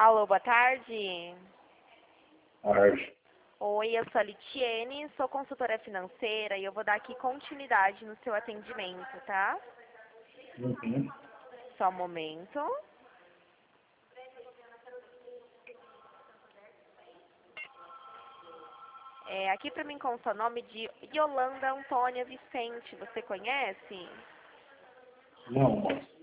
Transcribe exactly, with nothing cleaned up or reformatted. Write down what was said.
Alô, boa tarde. Tarde. Oi, eu sou a Litiene, sou consultora financeira e eu vou dar aqui continuidade no seu atendimento, tá? Uhum. Só um momento. É, aqui para mim consta o nome de Yolanda Antônia Vicente, você conhece? Não, moço.